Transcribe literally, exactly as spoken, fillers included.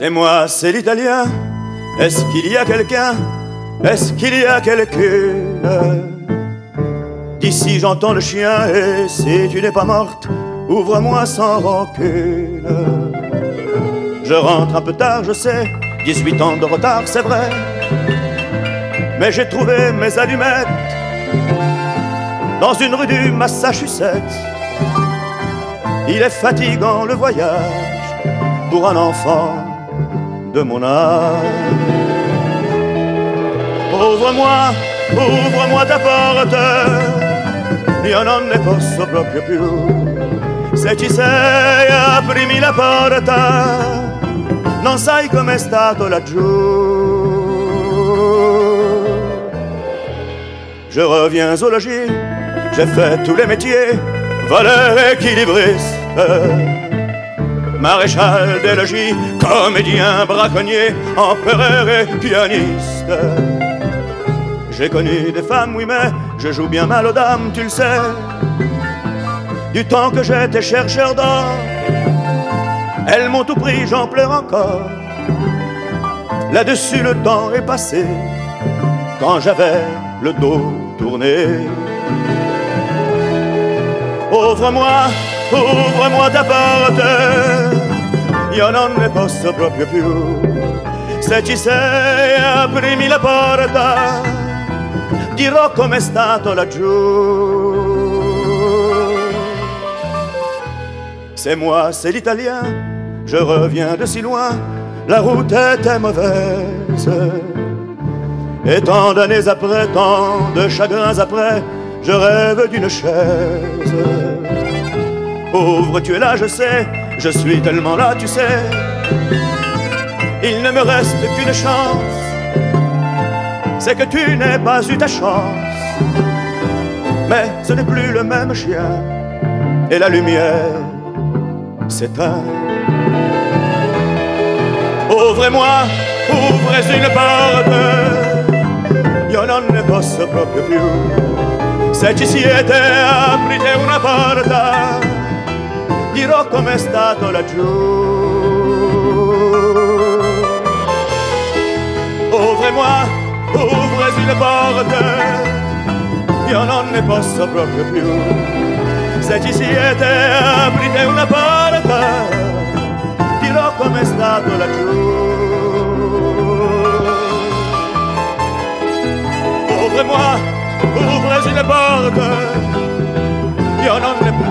C'est moi, c'est l'Italien. Est-ce qu'il y a quelqu'un? Est-ce qu'il y a quelqu'une? D'ici j'entends le chien et si tu n'es pas morte, ouvre-moi sans rancune. Je rentre un peu tard, je sais, dix-huit ans de retard, c'est vrai, mais j'ai trouvé mes allumettes dans une rue du Massachusetts. Il est fatigant le voyage pour un enfant de mon âge. Ouvre-moi, ouvre-moi ta porte, io non ne posso proprio più. Se ci sei, aprimi la porta, non sai com'è stato laggiù. Je reviens au logis, j'ai fait tous les métiers, voleur, équilibriste, maréchal des logis, comédien, braconnier, empereur et pianiste. J'ai connu des femmes, oui, mais je joue bien mal aux dames, tu le sais. Du temps que j'étais chercheur d'or, elles m'ont tout pris, j'en pleure encore. Là-dessus le temps est passé, quand j'avais le dos tourné. Ouvre-moi, ouvre-moi ta porte, io non ne posso proprio più. Se ci sei, aprimi la porta, dirò com'è stato laggiù. C'est moi, c'est l'Italien, je reviens de si loin, la route était mauvaise. Et tant d'années après, tant de chagrins après, je rêve d'une chaise. Pauvre, tu es là, je sais, je suis tellement là, tu sais. Il ne me reste qu'une chance, c'est que tu n'aies pas eu ta chance. Mais ce n'est plus le même chien, et la lumière s'éteint. Ouvrez-moi, ouvrez une porte, io non ne posso proprio più. Se ci siete, aprite una porta, dirò com'è stato laggiù. Ouvrez-moi, ouvrez une porte, io non ne posso proprio più. Se ci siete, aprite una porta, dirò com'è stato laggiù. Ouvre-moi, ouvrez une porte, io non ne posso